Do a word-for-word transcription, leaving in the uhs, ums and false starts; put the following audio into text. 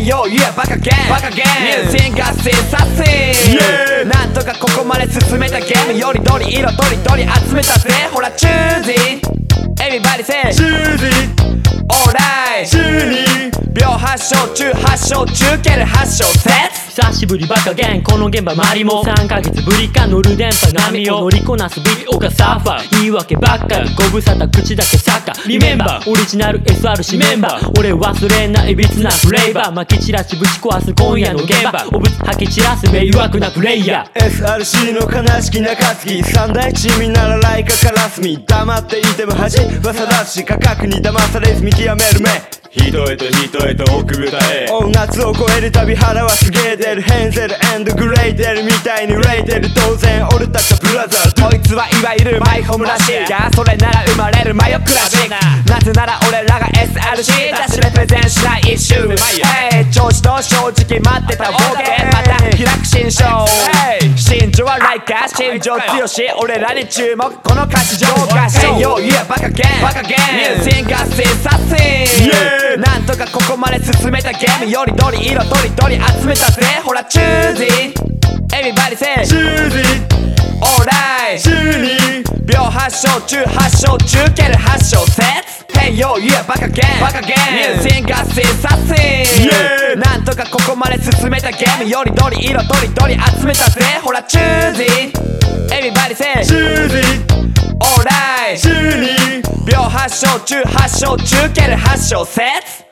Hey yo yeah バカゲームバカゲーム入選合成させなんとかここまで進めたゲームよりどり色とりどり集めたぜほらチューズィ Everybody say チューズィ Alright チューニー秒発症中発症中蹴る発症説久しぶりバカゲンこの現場周りもさんかげつぶりか乗る電波波を乗りこなすビデオがサーファー言い訳ばっかご無沙汰口だけサッカーリメンバーオリジナル エスアールシー メンバー俺忘れんないびつなフレーバーまき散らしぶち壊す今夜の現場おぶつ吐き散らす迷惑なプレイヤーエスアールシー の悲しき中継ぎ三大チームならライカカラスミ黙っていても恥はさらし価格に騙されず見極める目人へと人へと奥舞台へお夏を超えるたび腹はすげえ出るヘンゼル&グレイデルみたいにレイデル当然俺たちはブラザーこいつはいわゆるマイホームらしいがそれなら生まれるマヨクラシックなぜなら俺らが エスアールシー だしレプレゼンしない一周Hey 調子と正直待ってたボケまた開く新章新庄はライカー新庄剛志俺らに注目この歌詞上下 Hey yo yeah バカゲームバカゲーム入選合成させなんとかここまで進めたゲームよりどり色とりどり集めたぜほらチューズィ Everybody say チューズィ Alright チューニー秒発症中発症中蹴る発症説 Hey yo yeah バカゲームバカゲーム入選合成させなんとかここまで進めたゲームよりどり色とりどり集めたぜほらチューズィ Everybody say チューズィ Alright チューニー秒発症中発症中蹴る発症説